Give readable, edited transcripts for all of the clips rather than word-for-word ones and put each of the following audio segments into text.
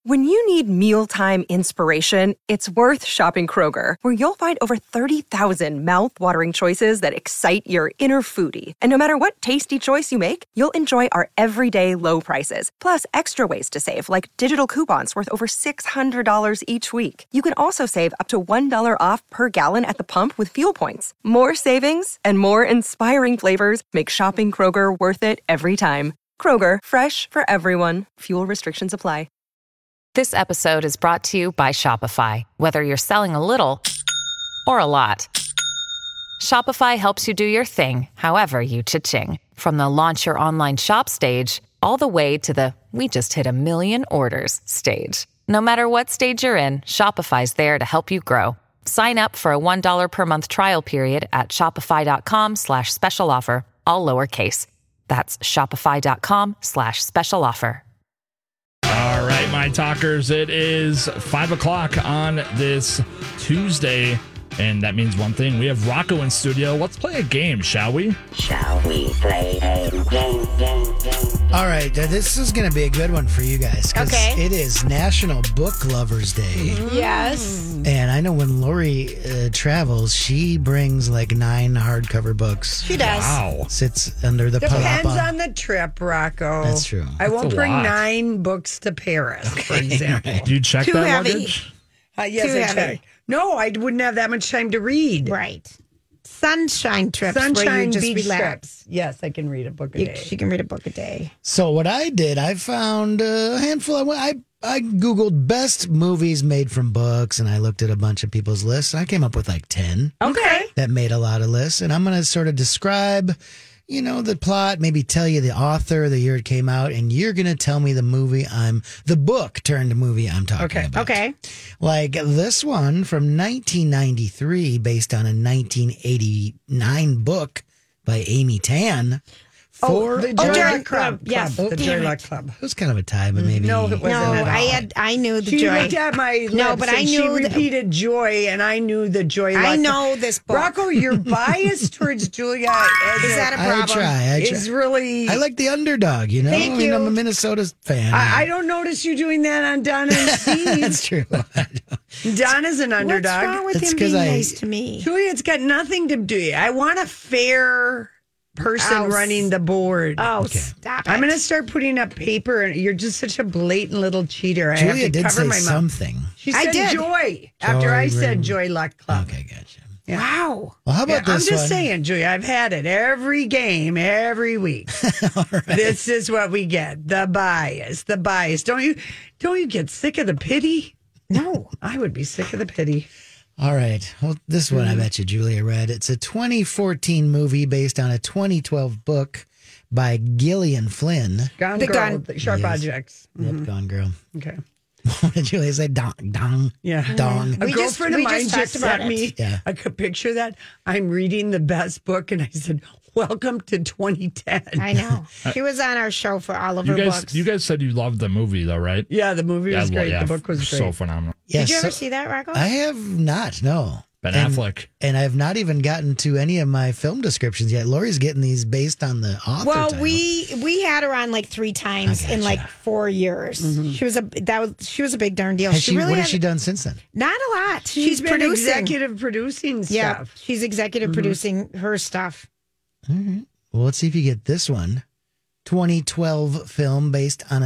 When you need mealtime inspiration, it's worth shopping Kroger, where you'll find over 30,000 mouth-watering choices that excite your inner foodie. And no matter what tasty choice you make, you'll enjoy our everyday low prices, plus extra ways to save, like digital coupons worth over $600 each week. You can also save up to $1 off per gallon at the pump with fuel points. More savings and more inspiring flavors make shopping Kroger worth it every time. Kroger, fresh for everyone. Fuel restrictions apply. This episode is brought to you by Shopify. Whether you're selling a little or a lot, Shopify helps you do your thing, however you cha-ching. From the launch your online shop stage, all the way to the we just hit 1 million orders stage. No matter what stage you're in, Shopify's there to help you grow. Sign up for a $1 per month trial period at shopify.com/special offer, all lowercase. That's shopify.com/special offer. All right, my talkers, it is 5 o'clock on this Tuesday, and that means one thing. We have Rocco in studio. Let's play a game, shall we? Shall we play a game? All right, this is going to be a good one for you guys because Okay. it is National Book Lovers Day. Yes. And I know when Lori travels, she brings like 9 hardcover books. She does. Wow. Sits under the Depends palapa. on the trip, Rocco. That's true. I won't a bring lot. 9 books to Paris, for example. Do you check Too that heavy. luggage? Yes, Too I heavy. checked. No, I wouldn't have that much time to read. Right. Sunshine trips where you Sunshine just beach relax. trips. Yes, I can read a book a day. She can read a book a day. So what I did, I found a handful. I Googled best movies made from books, and I looked at a bunch of people's lists. And I came up with like 10 Okay. that made a lot of lists. And I'm going to sort of describe, the plot, maybe tell you the author, the year it came out, and you're going to tell me the book turned movie I'm talking about. Okay. Like this one from 1993, based on a 1989 book by Amy Tan. The Joy Joy Luck Club. Yes. The Joy Damn Luck it. Club. It was kind of a tie, but maybe. No, it wasn't No, at all. I knew the She joy. looked at my lips No, but I and she knew that- repeated joy, and I knew the Joy Luck. I know this book. Rocco, your bias towards Julia Is that a I problem? try. is really. I like the underdog, Thank you. I'm a Minnesota fan. I don't notice you doing that on Donna and Steve. That's true. Donna's an What's underdog. wrong with It's him 'cause being I- nice to me? Julia, it's got nothing to do. I want a fair person Oh, running the board. Oh, stop it. I'm going to start putting up paper, and you're just such a blatant little cheater. I Julia have to did cover say my mouth. something. She I said did. joy after I Joy said Ring. Joy Luck Club. Okay, gotcha. Wow. Well, how about I'm this just one? saying, Julia, I've had it every game, every week. This is what we get. The bias. Don't you get sick of the pity? No. I would be sick of the pity. All right. Well, this one I bet you Julia read. It's a 2014 movie based on a 2012 book by Gillian Flynn. Gone The Girl, gun. the Sharp Yes. Objects. Yep, Gone Girl. Okay. What did Julia say? Dong. Yeah. Dong. A We just- girlfriend of we mine just just talked about sent me it. Yeah. a picture of that. I'm reading the best book, and I said, welcome to 2010. I know. She was on our show for all of her books. You guys said you loved the movie, though, right? Yeah, the movie was great. The book was great. So phenomenal. Did you Yes, ever see that, Rocco? I have not, no. Ben And- Affleck. And I've not even gotten to any of my film descriptions yet. Lori's getting these based on the author Well, title. we had her on like 3 times in like 4 years. She was a big darn deal. Has she, really what has had- she done since then? Not a lot. She's been producing. executive producing Yeah, stuff. she's executive producing her stuff. Well, let's see if you get this one. 2012 film based on a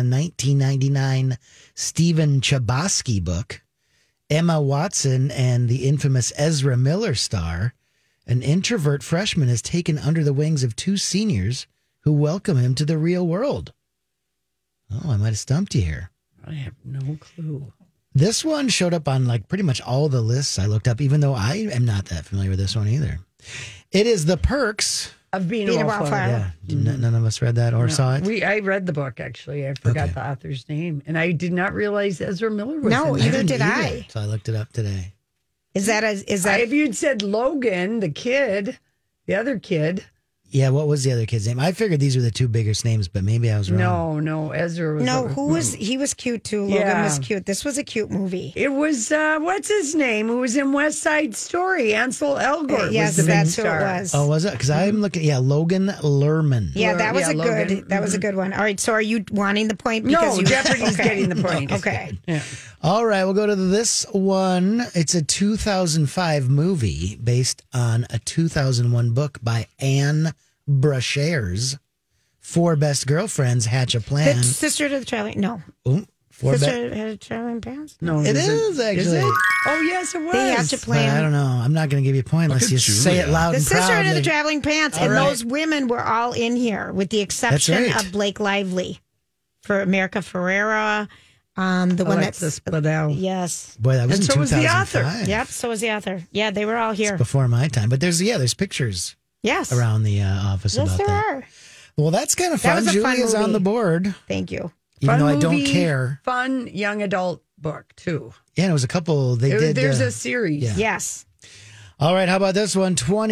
1999 Stephen Chbosky book. Emma Watson and the infamous Ezra Miller star. An introvert freshman is taken under the wings of 2 seniors who welcome him to the real world. Oh, I might have stumped you here. I have no clue. This one showed up on like pretty much all the lists I looked up, even though I am not that familiar with this one either. It is The Perks. Of being Being a a wallflower. wallflower. None of us read that or saw it. I read the book, actually. I forgot Okay. the author's name. And I did not realize Ezra Miller was No, in either it. did Either. I. So I looked it up today. Is that If you'd said Logan, the kid, the other kid, Yeah, what was the other kid's name? I figured these were the two biggest names, but maybe I was wrong. No, Ezra was. No, he was cute too. Logan was cute. This was a cute movie. It was, what's his name? Who was in West Side Story? Ansel Elgort Yes, was the big that's star. who it was. Oh, was it? Because I'm looking. Yeah, Logan Lerman. Yeah, that was Logan. that was a good one. All right, so are you wanting the point? No, you, Jeopardy's getting the point. Okay. Yeah. All right, we'll go to this one. It's a 2005 movie based on a 2001 book by Anne Brashares. Four best girlfriends hatch a plan. The sister to the traveling. No, Four sister had a traveling pants. No, It is actually. Is it? Oh, yes, it was. They hatch a But plan. I don't know. I'm not going to give you a point unless at you say it Julia. loud The and sister proud. to the traveling pants, and right. those women were all in here, with the exception right. of Blake Lively for America Ferrera. The one Alexis that's Bledel. yes, Boy, that was And in so was the 2005. author. yep. So was the author. Yeah, they were all here. Before my time. But there's pictures Yes, around the office yes, about there that. are. Well, that's kind of That fun. was a fun Julia's on movie. the board, Thank you. even Fun though I don't movie, care. Fun young adult book, too. Yeah, and it was a couple. They did. There's a series. yeah. Yes, All right, how about this one?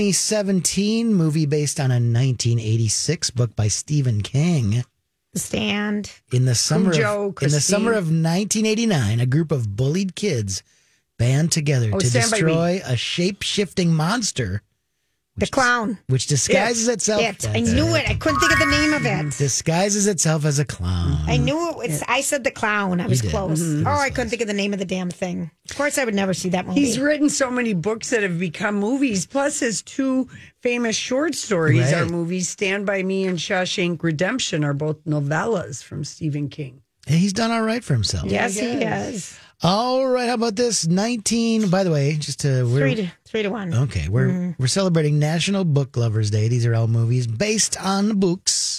2017 movie based on a 1986 book by Stephen King. The Stand. In the summer Cujo, of Christine. 1989, a group of bullied kids band together to Stand By destroy a shape-shifting monster, The clown. which disguises itself. It. I knew it. I couldn't think of the name of it. Disguises itself as a clown. I knew it was. I said the clown. I was did. close. Oh, I couldn't think of the name of the damn thing. Of course, I would never see that movie. He's written so many books that have become movies. Plus, his two famous short stories Right. are movies. Stand By Me and Shawshank Redemption are both novellas from Stephen King. Hey, he's done all right for himself. Yes, he is. All right, how about this? 19. By the way, just to Three to one. Okay, we're celebrating National Book Lovers Day. These are all movies based on books.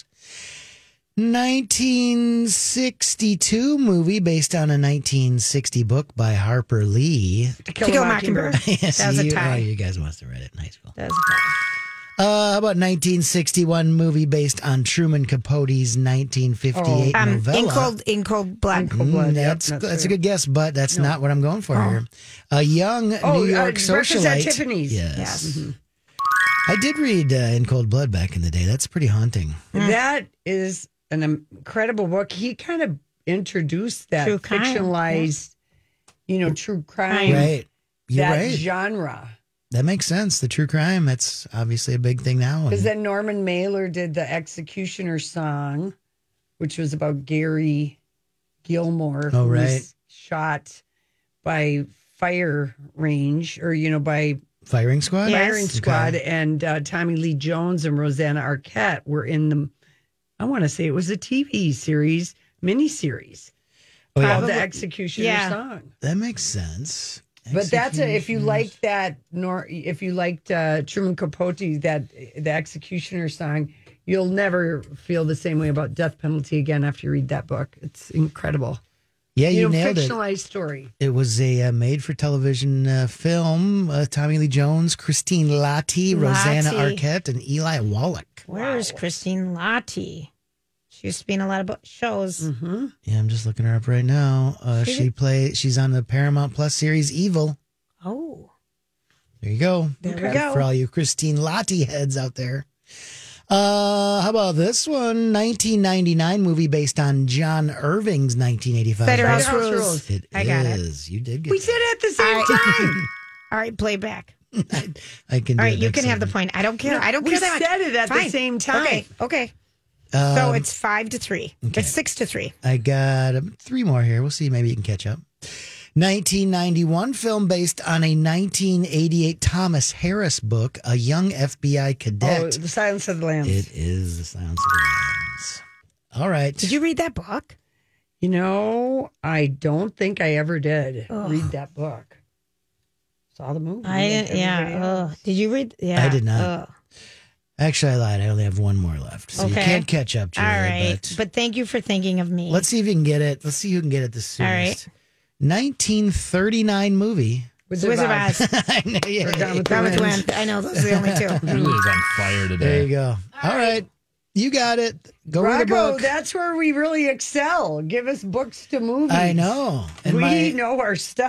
1962 movie based on a 1960 book by Harper Lee. To To Kill a Mockingbird. Yes, That was a you, tie. oh, you guys must have read it in high school. That was a tie. How about 1961 movie based on Truman Capote's 1958 novella? In Cold Blood. That's a good guess, but that's not what I'm going for here. A young New York Breakfast at socialite. Tiffany's. Yes. I did read In Cold Blood back in the day. That's pretty haunting. That is an incredible book. He kind of introduced that True crime, fictionalized, true crime, Right. You're that right. genre. That makes sense. The true crime, that's obviously a big thing now. Because then Norman Mailer did the Executioner song, which was about Gary Gilmore, Oh, who right. was shot by fire range or, by Firing Squad? firing squad. And Tommy Lee Jones and Rosanna Arquette were in the, I want to say it was a TV series, miniseries Oh, yeah. called the Executioner song. That makes sense. But that's if you liked that, if you liked Truman Capote, that the Executioner song, you'll never feel the same way about death penalty again after you read that book. It's incredible. Yeah, you nailed it. fictionalized story. It was a made-for-television film. Tommy Lee Jones, Christine Lottie, Rosanna Arquette, and Eli Wallach. Where is Christine Lottie? She used to be in a lot of shows. Mm-hmm. Yeah, I'm just looking her up right now. She's on the Paramount Plus series Evil. Oh, There you go. There we go. For all you Christine Lottie heads out there. How about this one? 1999 movie based on John Irving's 1985. Better House House Rules. Rules. It I got it. is. You did get We that. said it at the same time. All right, play back. I can do All right, it you next can have the segment. point. I don't care. I don't We care that much. said it at the Fine. same time. Okay. So it's 5-3. It's 6-3. I got three more here. We'll see. Maybe you can catch up. 1991 film based on a 1988 Thomas Harris book, A Young FBI Cadet. Oh, The Silence of the Lambs. It is The Silence of the Lambs. All right. Did you read that book? I don't think I ever did read that book. Saw the movie. I didn't. Everybody Yeah. else. Did you read? Yeah. I did not. Actually, I lied. I only have one more left. So you Okay. can't catch up, Julia. All right. But thank you for thinking of me. Let's see if you can get it. Let's see who can get it the All right. soonest. 1939 movie. Wizard of Oz. I know, yeah. Gone with the Gone with the Wind. Wind. I know those are the only two. Julia's on fire today. There you go. All right. You got it. Go read a Rocco, book. that's where we really excel. Give us books to movies. I know. And we my know our stuff.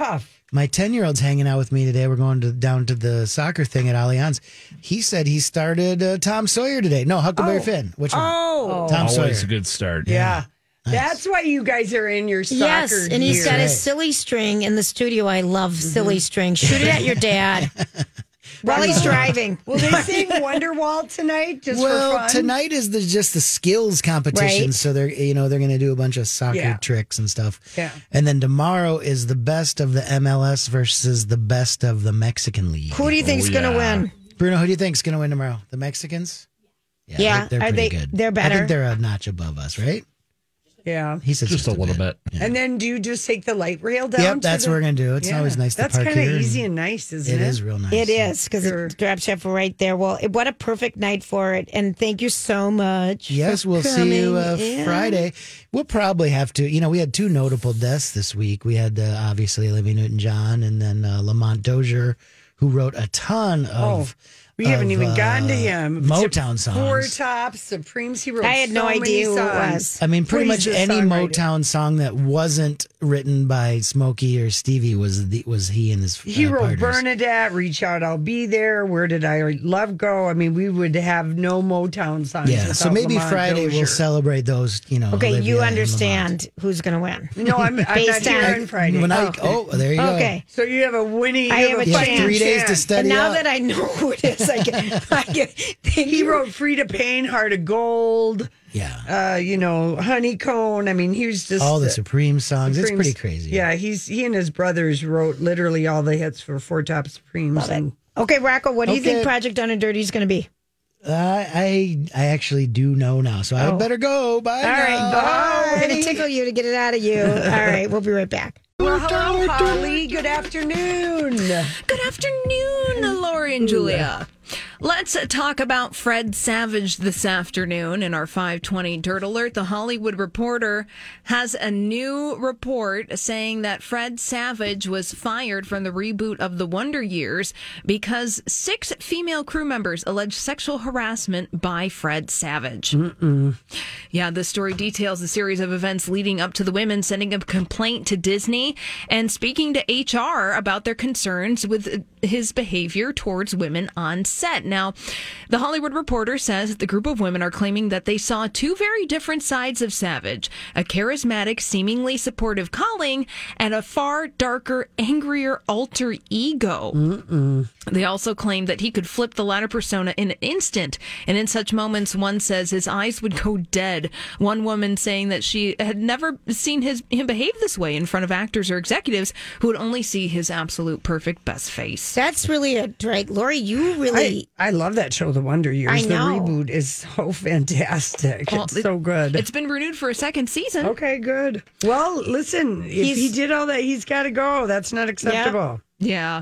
My 10-year-old's hanging out with me today. We're going down to the soccer thing at Allianz. He said he started Tom Sawyer today. No, Huckleberry Finn. Which one? Tom Sawyer. Always a good start. Yeah. Nice. That's why you guys are in your soccer Yes, and he's gear. got his silly string in the studio. I love silly string. Shoot it at your dad while he's driving. Will they sing Wonderwall tonight just for fun? Tonight is just the skills competition. Right. So they're going to do a bunch of soccer tricks and stuff. Yeah. And then tomorrow is the best of the MLS versus the best of the Mexican League. Who do you think's going to win? Bruno, who do you think's going to win tomorrow? The Mexicans? Yeah. They're Are pretty they- good. they're better? I think they're a notch above us, right? Yeah. He said Just a little bit. Yeah. And then do you just take the light rail down? Yep, to that's the- what we're going to do. It's always nice to That's park kind here. of easy and nice, isn't it? It is real nice. It is because Sure. it drops off right there. Well, what a perfect night for it. And thank you so much. Yes, for we'll see you coming in. Friday. We'll probably have to, we had two notable deaths this week. We had obviously Olivia Newton-John and then Lamont Dozier, who wrote a ton of. We haven't even gotten to him. Motown songs. Four Tops, Supremes. He wrote I had no so many idea who it songs. was. I mean, pretty Please, much the any songwriter. Motown song that wasn't written by Smokey or Stevie was he and his He wrote partners. Bernadette, Reach Out, I'll Be There, Where Did I Love Go? I mean, we would have no Motown songs. Yeah, so without maybe Lamont Friday Dozier. we'll celebrate those, Okay, Olivia you and understand who's going to win. No, I'm not Based here on- on Friday. There you go. Okay. So you have a winning. I have a You have chance. 3 days to And study now up. that I know who it is, I can He wrote Frida Payne, Heart of Gold, Yeah. Honeycomb. I mean, he was just All the Supreme songs. It's Supremes. pretty crazy. Yeah, he and his brothers wrote literally all the hits for Four Top Supremes. And Okay, Rocco, what do you think Okay. Project Down and Dirty is going to be? I actually do know now, so I better go. Bye. All right, now. bye. We're going to tickle you to get it out of you. All right, we'll be right back. well, hello, Holly. Good afternoon. Good afternoon, Lori and Julia. Let's talk about Fred Savage this afternoon in our 520 Dirt Alert. The Hollywood Reporter has a new report saying that Fred Savage was fired from the reboot of The Wonder Years because 6 female crew members alleged sexual harassment by Fred Savage. Yeah, the story details a series of events leading up to the women sending a complaint to Disney and speaking to HR about their concerns with his behavior towards women on set. Now, the Hollywood Reporter says that the group of women are claiming that they saw 2 very different sides of Savage, a charismatic, seemingly supportive colleague, and a far darker, angrier alter ego. They also claimed that he could flip the latter persona in an instant, and in such moments, one says his eyes would go dead. One woman saying that she had never seen him behave this way in front of actors or executives who would only see his absolute perfect best face. That's really a drag. Lori, you really... I love that show, The Wonder Years. I The know. reboot is so fantastic. Well, it's so good. It's been renewed for a second season. Okay, good. Well, listen, if he did all that, he's got to go. That's not acceptable. Yeah.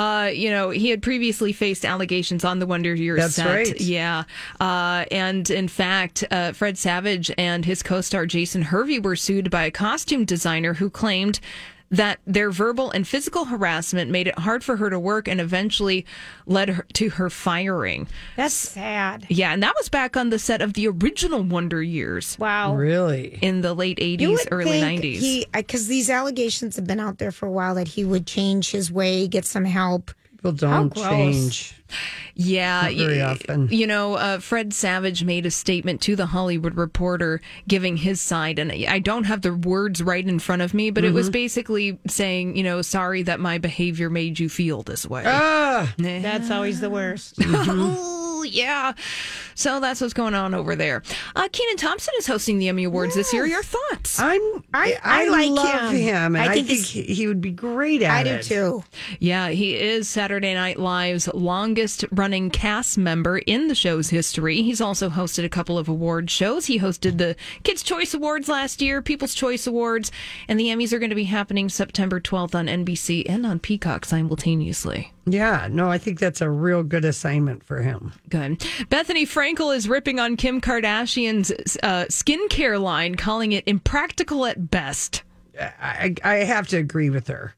He had previously faced allegations on the Wonder Years That's set. right. Yeah. And in fact, Fred Savage and his co-star Jason Hervey were sued by a costume designer who claimed that their verbal and physical harassment made it hard for her to work and eventually led her to her firing. That's sad. Yeah, and that was back on the set of the original Wonder Years Wow. Really? in the late 80s, You would early think 90s. because these allegations have been out there for a while, that he would change his way, get some help. People don't gross. change. Yeah, Not very often. Fred Savage made a statement to the Hollywood Reporter giving his side, and I don't have the words right in front of me, but it was basically saying, sorry that my behavior made you feel this way. That's always the worst. Oh, yeah. So that's what's going on over there. Kenan Thompson is hosting the Emmy Awards this year. Your thoughts? I like love him, and I I think think he would be great at I it. do too. Yeah, he is Saturday Night Live's longest running cast member in the show's history. He's also hosted a couple of award shows. He hosted the Kids' Choice Awards last year, People's Choice Awards, and the Emmys are going to be happening September 12th on NBC and on Peacock simultaneously. Yeah, no, I think that's a real good assignment for him. Good. Bethany Frankel is ripping on Kim Kardashian's skincare line, calling it impractical at best. I have to agree with her.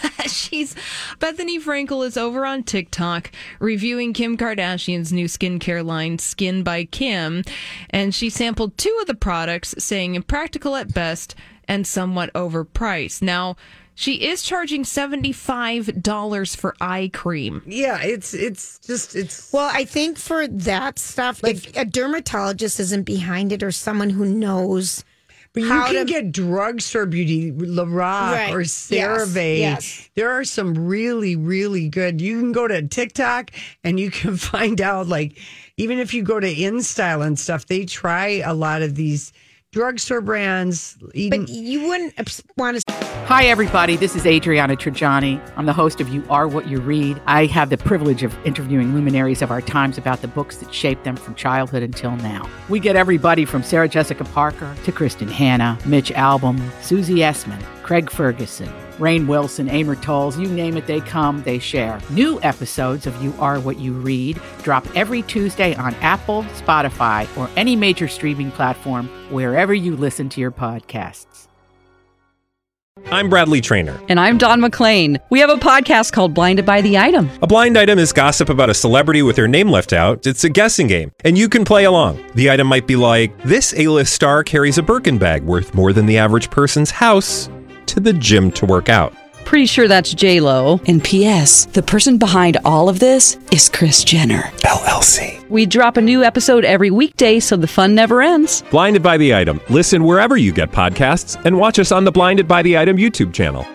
Bethany Frankel is over on TikTok reviewing Kim Kardashian's new skincare line, Skin by Kim, and she sampled 2 of the products, saying impractical at best and somewhat overpriced. Now, She is charging $75 for eye cream. Yeah, it's Well, I think for that stuff, if a dermatologist isn't behind it or someone who knows. But you can get drugstore beauty, Lorac or CeraVe. Yes. There are some really, really good. You can go to TikTok and you can find out, like, even if you go to InStyle and stuff, they try a lot of these drugstore brands. But you wouldn't want to. Hi, everybody. This is Adriana Trajani. I'm the host of You Are What You Read. I have the privilege of interviewing luminaries of our times about the books that shaped them from childhood until now. We get everybody from Sarah Jessica Parker to Kristen Hanna, Mitch Albom, Susie Essman, Craig Ferguson, Rainn Wilson, Amor Tolls, you name it, they come, they share. New episodes of You Are What You Read drop every Tuesday on Apple, Spotify, or any major streaming platform wherever you listen to your podcasts. I'm Bradley Trainer. And I'm Don McClain. We have a podcast called Blinded by the Item. A blind item is gossip about a celebrity with their name left out. It's a guessing game, and you can play along. The item might be like, this A-list star carries a Birkin bag worth more than the average person's house to the gym to work out. Pretty sure that's J-Lo. And P.S. the person behind all of this is Kris Jenner, LLC. We drop a new episode every weekday so the fun never ends. Blinded by the Item. Listen wherever you get podcasts and watch us on the Blinded by the Item YouTube channel.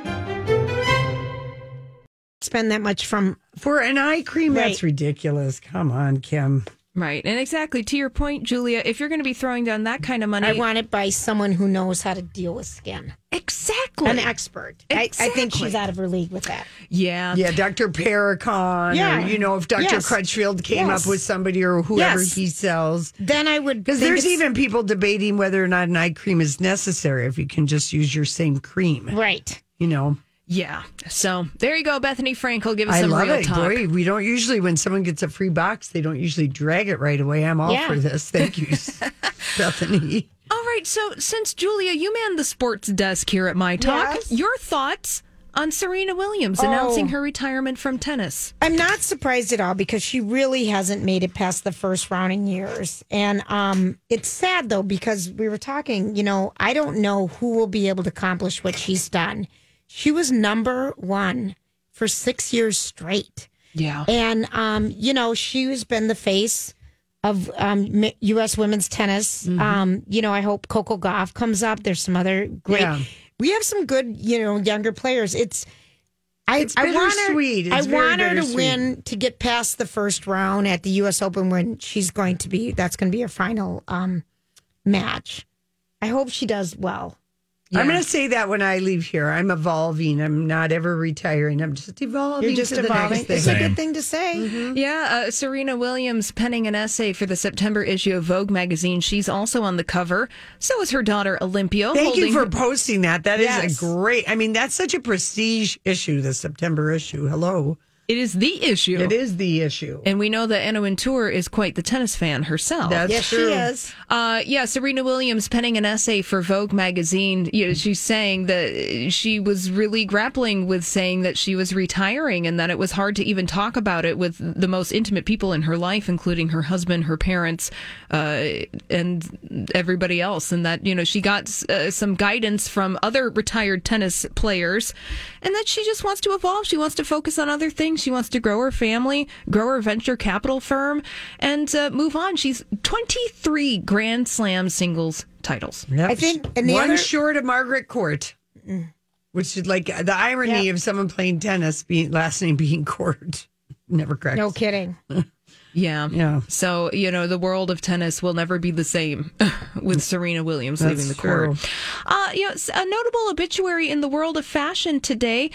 Spend that much for an eye cream? Right. That's ridiculous. Come on, Kim. Right. And exactly to your point, Julia, if you're going to be throwing down that kind of money. I want it by someone who knows how to deal with skin. Exactly. An expert. Exactly. I think she's out of her league with that. Yeah. Yeah, Dr. Paracon. Yeah. Or, if Dr. Crutchfield came up with somebody or whoever he sells. Then I would. Because there's even people debating whether or not an eye cream is necessary if you can just use your same cream. Right. Yeah. So there you go, Bethany Frankel. Give us some love real it. talk. Boy, we don't usually, when someone gets a free box, they don't usually drag it right away. I'm all for this. Thank you, Bethany. All right. So since Julia, you manned the sports desk here at My Talk, your thoughts on Serena Williams announcing her retirement from tennis? I'm not surprised at all because she really hasn't made it past the first round in years. And it's sad, though, because we were talking, I don't know who will be able to accomplish what she's done. She was number one for 6 years straight. Yeah. And, she has been the face of U.S. women's tennis. Mm-hmm. I hope Coco Gauff comes up. There's some other great. Yeah. We have some good, younger players. I bittersweet. I want her to win to get past the first round at the U.S. Open when that's going to be her final match. I hope she does well. Yeah. I'm going to say that when I leave here. I'm evolving. I'm not ever retiring. I'm just evolving. You're just to evolving. The next thing. It's a good thing to say. Mm-hmm. Yeah, Serena Williams penning an essay for the September issue of Vogue magazine. She's also on the cover. So is her daughter Olympia. Thank you for posting that. That is a great. That's such a prestige issue. The September issue. Hello. It is the issue. It is the issue. And we know that Anna Wintour is quite the tennis fan herself. That's true. She is. Serena Williams penning an essay for Vogue magazine. She's saying that she was really grappling with saying that she was retiring and that it was hard to even talk about it with the most intimate people in her life, including her husband, her parents, and everybody else. And that, she got some guidance from other retired tennis players and that she just wants to evolve. She wants to focus on other things. She wants to grow her family, grow her venture capital firm, and move on. She's 23 Grand Slam singles titles. Yep. I think one short of Margaret Court, which is like the irony of someone playing tennis, last name being Court. Never correct. No kidding. Yeah. So, the world of tennis will never be the same with Serena Williams leaving the court. A notable obituary in the world of fashion today.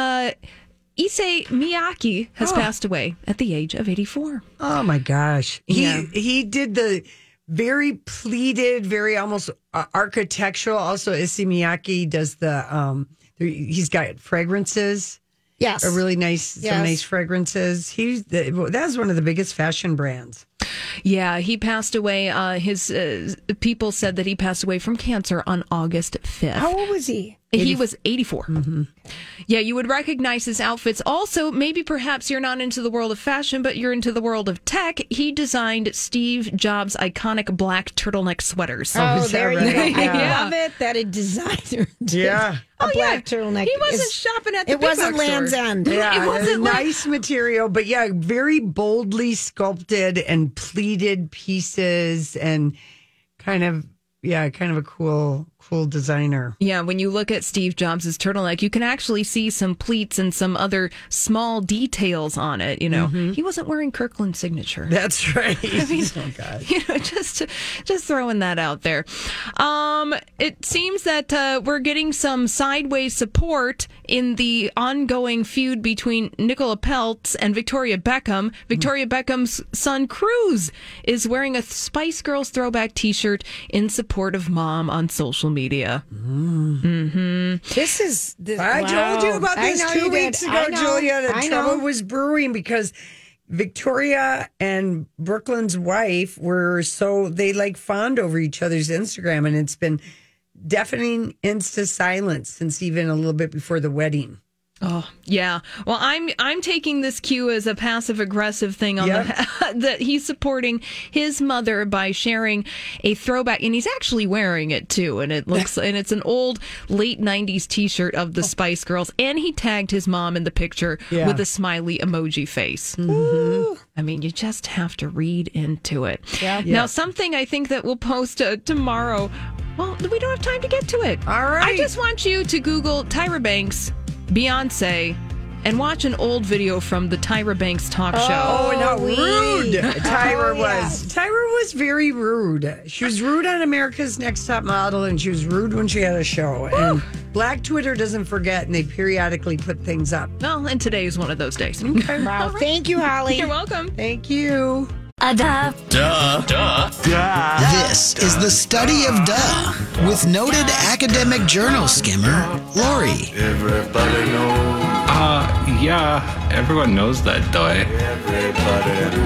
Issey Miyake has passed away at the age of 84. Oh my gosh. He did the very pleated, very almost architectural. Also, Issey Miyake does he's got fragrances. Yes. A really nice, some nice fragrances. That's one of the biggest fashion brands. Yeah, he passed away. His people said that he passed away from cancer on August 5th. How old was he? He was 84. Yeah, you would recognize his outfits. Also, maybe perhaps you're not into the world of fashion, but you're into the world of tech. He designed Steve Jobs' iconic black turtleneck sweaters. Oh, there you go. Yeah. I love it that a designer did Yeah. a black turtleneck. He wasn't shopping at the It big wasn't box Land's store. End. Yeah, It wasn't nice material, but yeah, very boldly sculpted and pleated pieces, and kind of a cool designer. Yeah, when you look at Steve Jobs' turtleneck, you can actually see some pleats and some other small details on it. You know, he wasn't wearing Kirkland's signature. That's right. I mean, oh God. You know, just throwing that out there. It seems that we're getting some sideways support in the ongoing feud between Nicola Peltz and Victoria Beckham. Victoria Beckham's son Cruz is wearing a Spice Girls throwback T-shirt in support of mom on social media. This is. I told you about this I know 2 you weeks did. ago, I know. Julia. The I trouble know. was brewing because Victoria and Brooklyn's wife they fawned over each other's Instagram, and it's been deafening into silence since even a little bit before the wedding. Oh, yeah. Well, I'm taking this cue as a passive aggressive thing on that he's supporting his mother by sharing a throwback, and he's actually wearing it too, and it's an old late 90s T-shirt of the Spice Girls, and he tagged his mom in the picture with a smiley emoji face. I mean, you just have to read into it. Yeah. Now, something I think that we'll post tomorrow. Well, we don't have time to get to it. All right. I just want you to Google Tyra Banks, Beyonce, and watch an old video from the Tyra Banks talk show. Oh, and how rude Tyra yes. was. Tyra was very rude. She was rude on America's Next Top Model, and she was rude when she had a show. And Black Twitter doesn't forget, and they periodically put things up. Well, and today is one of those days. Okay. Wow. Thank you, Holly. You're welcome. Thank you. This is the study of duh with noted academic journal skimmer Lori. Everybody knows. Yeah, everyone knows that, though. Everybody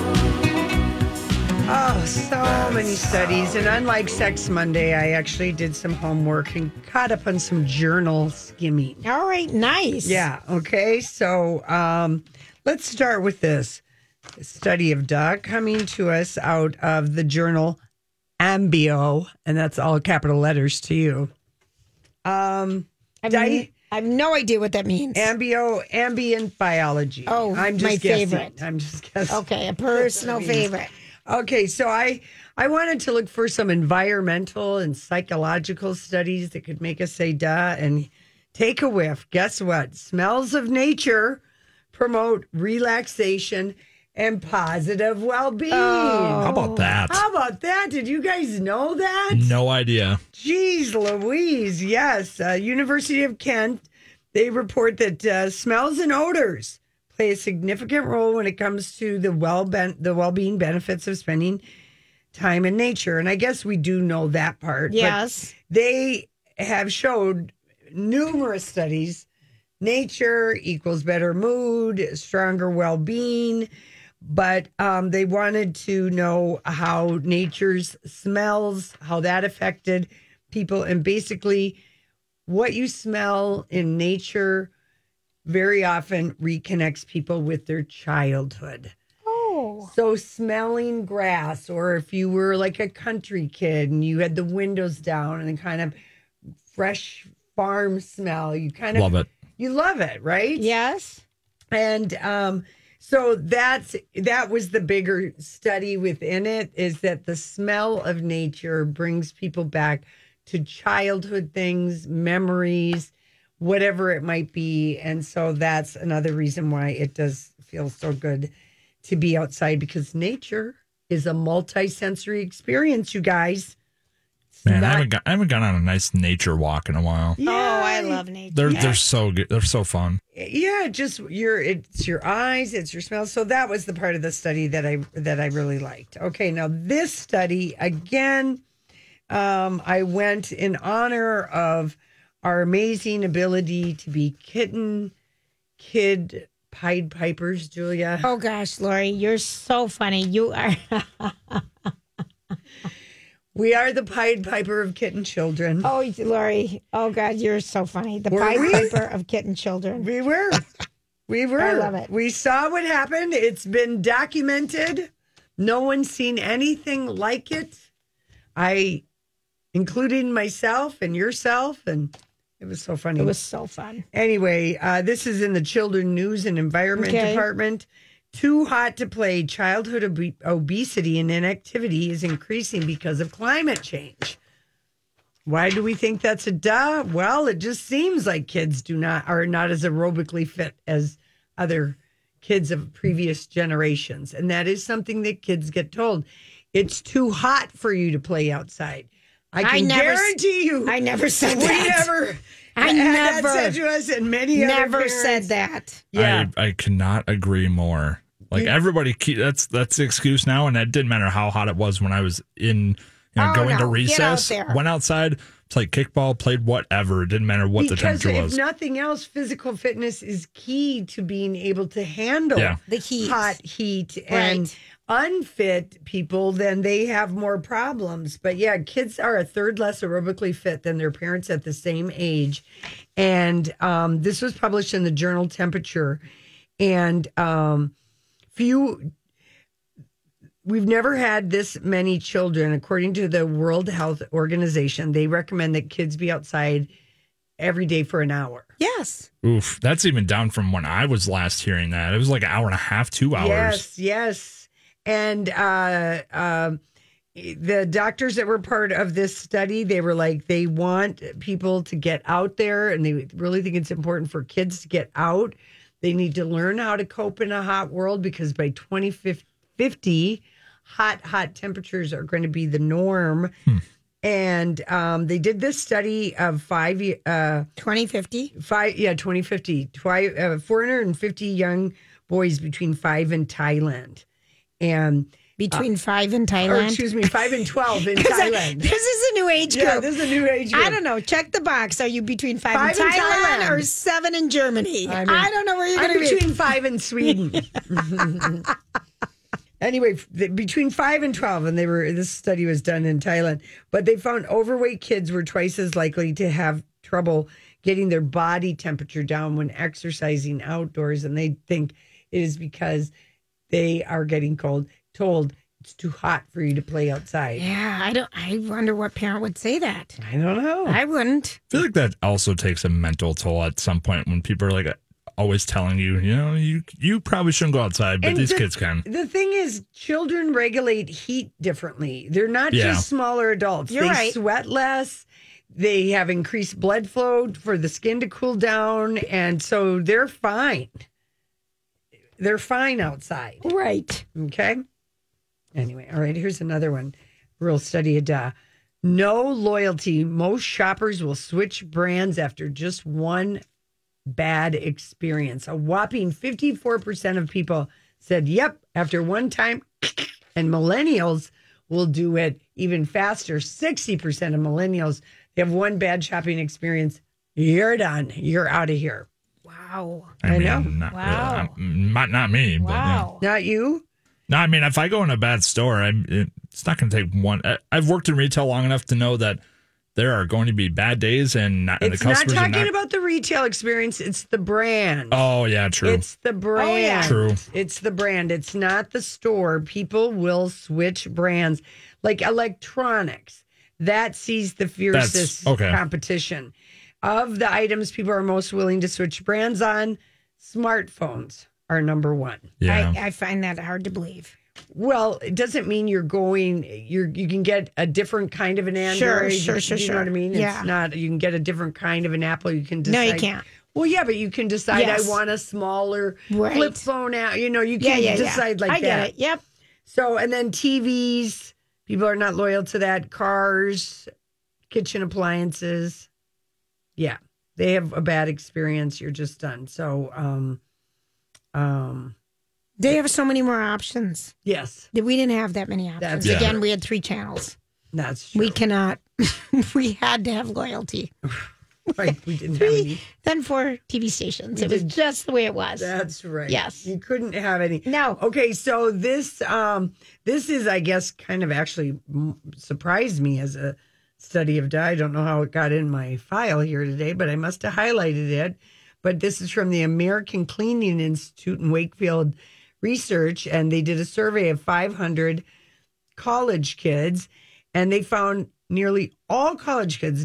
knows. Oh, so many studies. And unlike Sex Monday, I actually did some homework and caught up on some journal skimming. All right, nice. Yeah, okay. So let's start with this study of duh coming to us out of the journal Ambio, and that's all capital letters to you. I have no idea what that means. Ambio, ambient biology. Oh, I'm just my guessing. favorite. I'm just guessing. Okay, a personal favorite. Okay, so I wanted to look for some environmental and psychological studies that could make us say duh and take a whiff. Guess what? Smells of nature promote relaxation and positive well-being. How about that? How about that? Did you guys know that? No idea. Jeez Louise, yes. University of Kent, they report that smells and odors play a significant role when it comes to the well-being benefits of spending time in nature. And I guess we do know that part. Yes. But they have showed numerous studies. Nature equals better mood, stronger well-being. But they wanted to know how nature's smells, how that affected people. And basically, what you smell in nature very often reconnects people with their childhood. Oh. So smelling grass, or if you were like a country kid and you had the windows down and the kind of fresh farm smell, you kind of love it. You love it, right? Yes. And so that was the bigger study within it, is that the smell of nature brings people back to childhood things, memories, whatever it might be. And so that's another reason why it does feel so good to be outside, because nature is a multi-sensory experience, you guys. Man, I haven't gone on a nice nature walk in a while. Yeah. Oh, I love nature. They're so good. They're so fun. Yeah, it's your eyes, it's your smell. So that was the part of the study that I really liked. Okay, now this study again, I went in honor of our amazing ability to be kid Pied Pipers, Julia. Oh gosh, Lori, you're so funny. You are. We are the Pied Piper of kitten children. Oh, Lori. Oh, God, you're so funny. The Were Pied we? Piper of kitten children. We were. We were. I love it. We saw what happened. It's been documented. No one's seen anything like it. Including myself and yourself, and it was so funny. It was so fun. Anyway, this is in the Children News and Environment Department. Too hot to play. Childhood obesity and inactivity is increasing because of climate change. Why do we think that's a duh? Well, it just seems like kids are not as aerobically fit as other kids of previous generations. And that is something that kids get told. It's too hot for you to play outside. I can guarantee you. I never said that. I had never that said to us, and many never other said that. Yeah. I cannot agree more. Like everybody, that's the excuse now, and it didn't matter how hot it was when I was going to recess. Went outside, played kickball, played whatever. It didn't matter what the temperature was. Because if nothing else, physical fitness is key to being able to handle the heat, hot heat, and unfit people. Then they have more problems. But yeah, kids are a third less aerobically fit than their parents at the same age. And this was published in the journal Temperature, and we've never had this many children. According to the World Health Organization, they recommend that kids be outside every day for an hour. Yes. Oof. That's even down from when I was last hearing that. It was like an hour and a half, 2 hours. Yes. And the doctors that were part of this study, they were like, they want people to get out there, and they really think it's important for kids to get out. They need to learn how to cope in a hot world, because by 2050, hot temperatures are going to be the norm. And they did this study of 2050? 450 young boys between 5 and Thailand. And between 5 and Thailand? 5 and 12 in Thailand. This is a new age group. Yeah, this is a new age group. I don't know. Check the box. Are you between 5 in Thailand or 7 in Germany? I don't know where you're going to be. Between 5 in Sweden. Anyway, between 5 and 12, and this study was done in Thailand, but they found overweight kids were twice as likely to have trouble getting their body temperature down when exercising outdoors, and they think it is because they are getting told it's too hot for you to play outside. Yeah, I wonder what parent would say that. I don't know. I wouldn't. I feel like that also takes a mental toll at some point when people are like always telling you, you probably shouldn't go outside, but these kids can. The thing is, children regulate heat differently. They're not just smaller adults. You're right. They sweat less. They have increased blood flow for the skin to cool down, and so they're fine. They're fine outside. Right. Okay. Anyway, all right, here's another one. Real study of no loyalty. Most shoppers will switch brands after just one bad experience. A whopping 54% of people said, yep, after one time. And millennials will do it even faster. 60% of millennials, they have one bad shopping experience. You're done. You're out of here. Wow. I know. Wow. Not me. Wow. But, Not you? No, I mean, if I go in a bad store, it's not going to take one. I've worked in retail long enough to know that there are going to be bad days, and the customers not talking about the retail experience. It's the brand. Oh, yeah, true. It's the brand. Oh, yeah. True. It's the brand. It's not the store. People will switch brands. Like electronics, that sees the fiercest competition. Of the items people are most willing to switch brands on, smartphones are number one. Yeah. I find that hard to believe. Well, it doesn't mean you can get a different kind of an Android. Sure. You know what I mean? Yeah. It's not, you can get a different kind of an Apple. You can decide. No, you can't. Well, yeah, but you can decide I want a smaller flip phone out. You can decide like that. I get it. Yep. So, and then TVs, people are not loyal to that. Cars, kitchen appliances. Yeah. They have a bad experience. You're just done. So, they have so many more options. Yes. We didn't have that many options. Again, we had 3 channels. That's true. We cannot. We had to have loyalty. Right. We didn't have any. Then 4 TV stations. It was just the way it was. That's right. Yes. You couldn't have any. No. Okay, so this is, I guess, kind of actually surprised me as a study of dye. I don't know how it got in my file here today, but I must have highlighted it. But this is from the American Cleaning Institute in Wakefield Research, and they did a survey of 500 college kids, and they found nearly all college kids,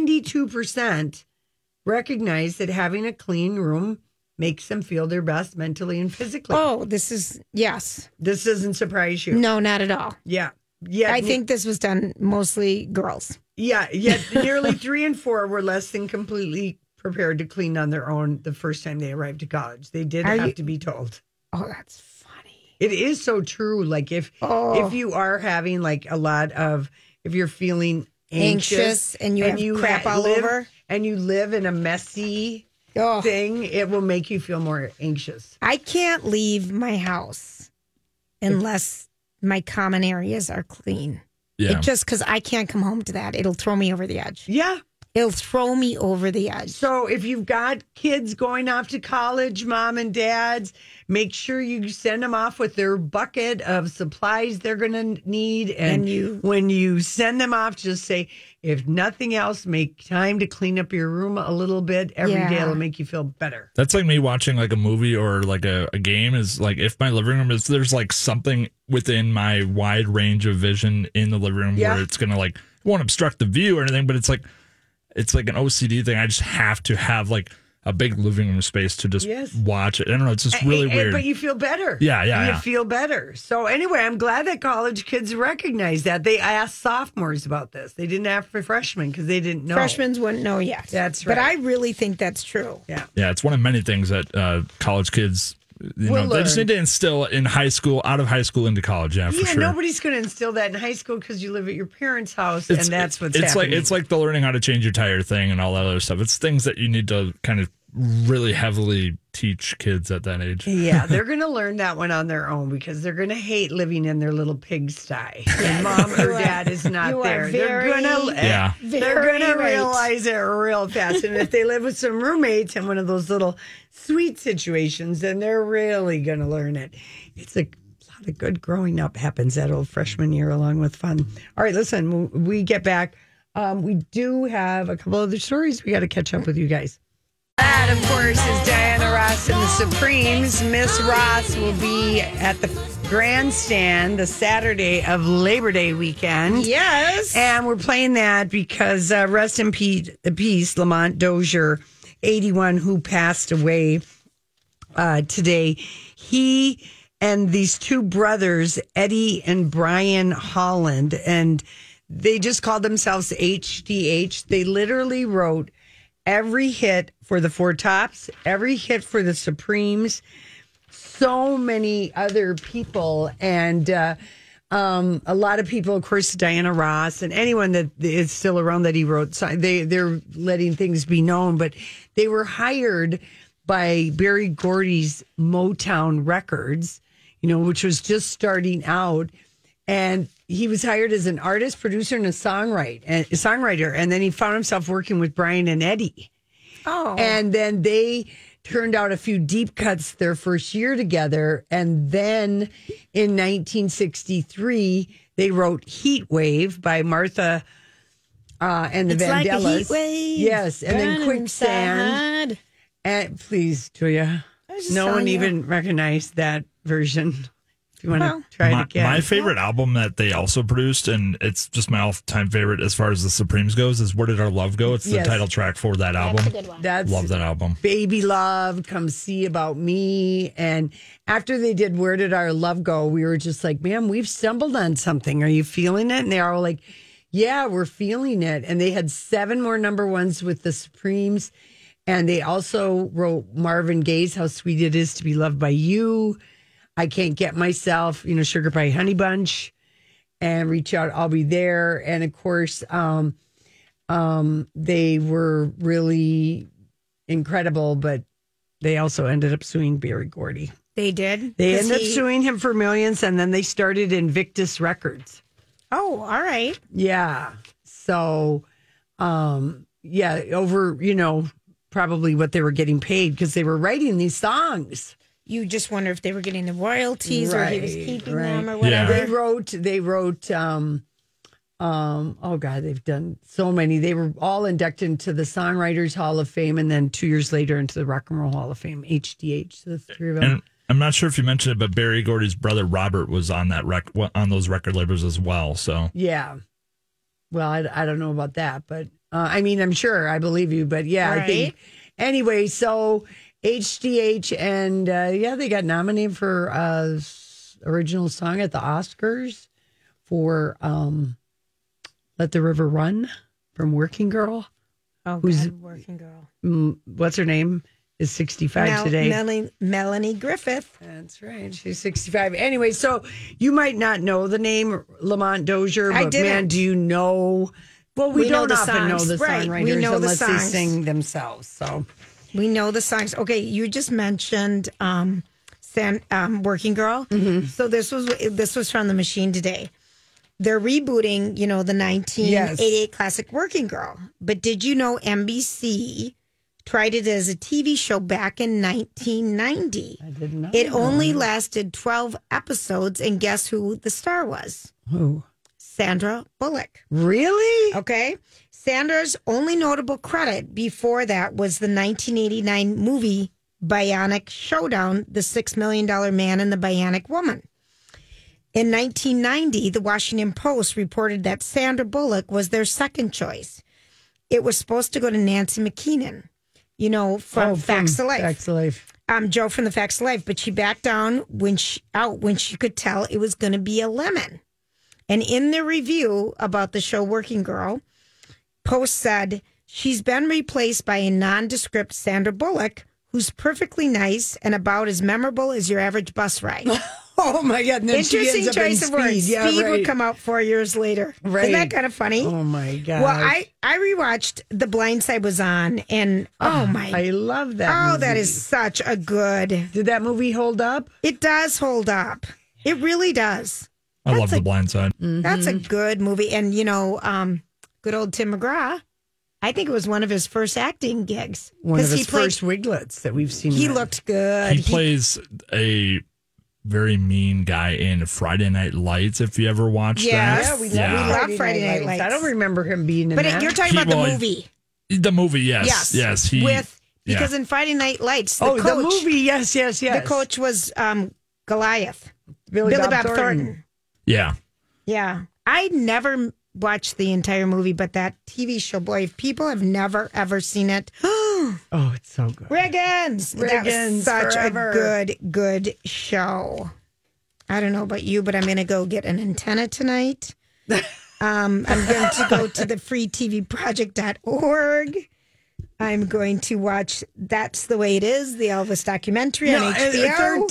92%, recognize that having a clean room makes them feel their best mentally and physically. Oh, yes. This doesn't surprise you. No, not at all. Yeah. I think this was done mostly girls. Yeah, yet nearly 3 in 4 were less than completely prepared to clean on their own the first time they arrived to college. They did have to be told. Oh, that's funny. It is so true. Like if you are having like a lot of, if you're feeling anxious and you have crap all over, and you live in a messy thing, it will make you feel more anxious. I can't leave my house unless my common areas are clean. Yeah. Just because I can't come home to that. It'll throw me over the edge. Yeah. It'll throw me over the edge. So if you've got kids going off to college, mom and dads, make sure you send them off with their bucket of supplies they're going to need. And when you send them off, just say, if nothing else, make time to clean up your room a little bit. Every day it'll make you feel better. That's like me watching like a movie or like a game is like if my living room is, there's like something within my wide range of vision in the living room where it's going to like, it won't obstruct the view or anything, but it's like an OCD thing. I just have to have like a big living room space to just watch it. I don't know. It's just really weird. But you feel better. Yeah. You feel better. So anyway, I'm glad that college kids recognize that. They asked sophomores about this. They didn't ask for freshmen because they didn't know. Freshmen wouldn't know yet. That's right. But I really think that's true. Yeah. Yeah, it's one of many things that college kids, they just need to instill in high school, out of high school into college. Yeah, for sure. Nobody's going to instill that in high school because you live at your parents' house, and that's what's happening. It's like the learning how to change your tire thing and all that other stuff. It's things that you need to kind of really heavily teach kids at that age. Yeah, they're going to learn that one on their own because they're going to hate living in their little pigsty. And mom or dad is not there. They're going to realize it real fast. And if they live with some roommates in one of those little sweet situations, then they're really going to learn it. It's a lot of good growing up happens that old freshman year along with fun. All right, listen, when we get back, we do have a couple other stories we got to catch up with you guys. That, of course, is Diana Ross and the Supremes. Miss Ross will be at the grandstand the Saturday of Labor Day weekend. Yes. And we're playing that because rest in peace, Lamont Dozier, 81, who passed away today. He and these two brothers, Eddie and Brian Holland, and they just called themselves HDH. They literally wrote every hit for the Four Tops, every hit for the Supremes, so many other people, and a lot of people, of course, Diana Ross, and anyone that is still around that he wrote. So they're letting things be known, but they were hired by Berry Gordy's Motown Records, which was just starting out. And he was hired as an artist, producer, and a songwriter. And then he found himself working with Brian and Eddie. Oh. And then they turned out a few deep cuts their first year together. And then in 1963, they wrote Heat Wave by Martha and the Vandellas. Like a heat wave. Yes. And then Quicksand. And please, Julia, no one even recognized that version. If you want to try it again. My favorite album that they also produced, and it's just my all-time favorite as far as the Supremes goes, is Where Did Our Love Go? It's the title track for that album. That's a good one. Love that album. Baby Love, Come See About Me. And after they did Where Did Our Love Go, we were just like, man, we've stumbled on something. Are you feeling it? And they are all like, yeah, we're feeling it. And they had 7 more number ones with the Supremes. And they also wrote Marvin Gaye's How Sweet It Is to Be Loved by You, I Can't Get Myself, Sugar Pie Honey Bunch, and Reach Out, I'll Be There. And of course, they were really incredible, but they also ended up suing Berry Gordy. They did? They ended up suing him for millions, and then they started Invictus Records. Oh, all right. Yeah. So, over, probably what they were getting paid because they were writing these songs. You just wonder if they were getting the royalties or he was keeping them or whatever. Yeah. They wrote, oh God, they've done so many. They were all inducted into the Songwriters Hall of Fame and then 2 years later into the Rock and Roll Hall of Fame, HDH, the three of them. And I'm not sure if you mentioned it, but Berry Gordy's brother Robert was on that on those record labels as well. So yeah. Well, I don't know about that, but I'm sure I believe you, but yeah, I think anyway, so HDH and they got nominated for original song at the Oscars for Let the River Run from Working Girl. Oh, God, Working Girl. What's her name? Is 65 today. Melanie Griffith. That's right. She's 65. Anyway, so you might not know the name Lamont Dozier, but man, do you know? Well, we don't often know the songwriters unless they sing themselves. So we know the songs. Okay, you just mentioned Working Girl. Mm-hmm. So this was from The Machine today. They're rebooting, the 1988 classic Working Girl. But did you know NBC tried it as a TV show back in 1990? I didn't know. It only lasted 12 episodes, and guess who the star was? Who? Sandra Bullock. Really? Okay. Sandra's only notable credit before that was the 1989 movie Bionic Showdown, The $6 Million Man and the Bionic Woman. In 1990, the Washington Post reported that Sandra Bullock was their second choice. It was supposed to go to Nancy McKinnon, from Facts of Life. Facts of Life. Joe from the Facts of Life, but she backed down when she could tell it was going to be a lemon. And in the review about the show Working Girl, Post said, she's been replaced by a nondescript Sandra Bullock, who's perfectly nice and about as memorable as your average bus ride. Oh, my God. And then interesting choice of words. Yeah, Speed would come out 4 years later. Right. Isn't that kind of funny? Oh, my God. Well, I rewatched The Blind Side was on, and I love that movie. That is such a good. Did that movie hold up? It does hold up. It really does. I love The Blind Side. Mm-hmm. That's a good movie. And, good old Tim McGraw, I think it was one of his first acting gigs. One of his first wiglets that we've seen. He looked good. He plays a very mean guy in Friday Night Lights, if you ever watched that. Yeah, we love Friday Night Lights. I don't remember him being in that. But you're talking about the movie. The movie, yes. Yes. Because in Friday Night Lights, the coach. The movie, yes. The coach was Goliath. Billy Bob Thornton. Yeah. Yeah. I never watched the entire movie, but that TV show, boy, if people have never, ever seen it. Oh, it's so good. Riggins. That was such a good show. I don't know about you, but I'm going to go get an antenna tonight. I'm going to go to the freetvproject.org. I'm going to watch That's the Way It Is, the Elvis documentary on HBO.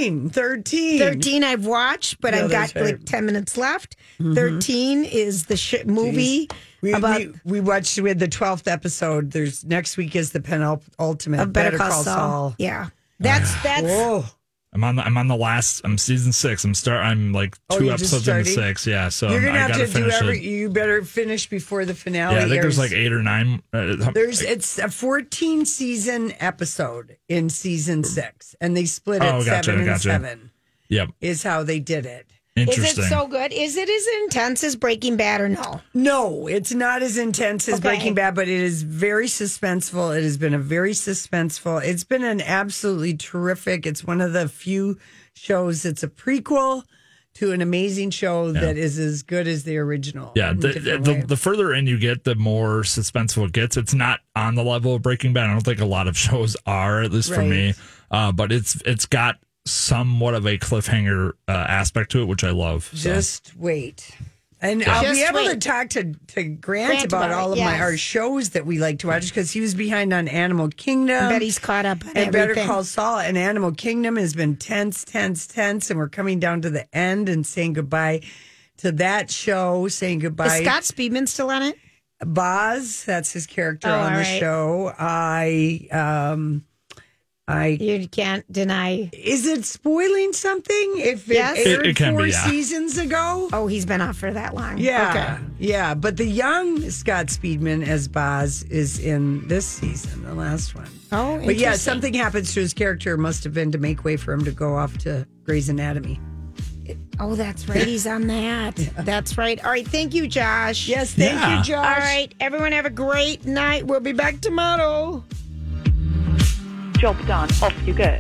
13 I've watched, but I've got like 10 minutes left. Mm-hmm. 13 is the movie. We watched with the 12th episode. Next week is the penultimate of Better Call Saul. Yeah. That's Whoa. I'm on the last. I'm season 6. I'm like 2 episodes into 6. Yeah, so you're gonna have to finish it. You better finish before the finale. Yeah, I think there's like 8 or 9. It's a 14 season episode in season 6, and they split it 7 and 7. Yep, is how they did it. Interesting. Is it so good? Is it as intense as Breaking Bad or no? No, it's not as intense as Breaking Bad, but it is very suspenseful. It has been it's been an absolutely terrific. It's one of the few shows that's a prequel to an amazing show that is as good as the original. Yeah, the further in you get, the more suspenseful it gets. It's not on the level of Breaking Bad. I don't think a lot of shows are, at least for me. But it's got somewhat of a cliffhanger aspect to it, which I love. So. Just wait. And I'll be able to talk to Grant about all of our shows that we like to watch, because he was behind on Animal Kingdom. I bet he's caught up on and everything. Better Call Saul, and Animal Kingdom has been tense, and we're coming down to the end and saying goodbye to that show, saying goodbye. Is Scott Speedman still on it? Boz, that's his character on the show. You can't deny. Is it spoiling something if it aired it can 4 be, yeah. seasons ago? Oh, he's been off for that long. Yeah, yeah. But the young Scott Speedman as Boz is in this season, the last one. Oh, but yeah, something happens to his character. Must have been to make way for him to go off to Grey's Anatomy. Oh, that's right. He's on that. That's right. All right. Thank you, Josh. Yes, thank you, Josh. All right. Everyone have a great night. We'll be back tomorrow. Job done. Off you go.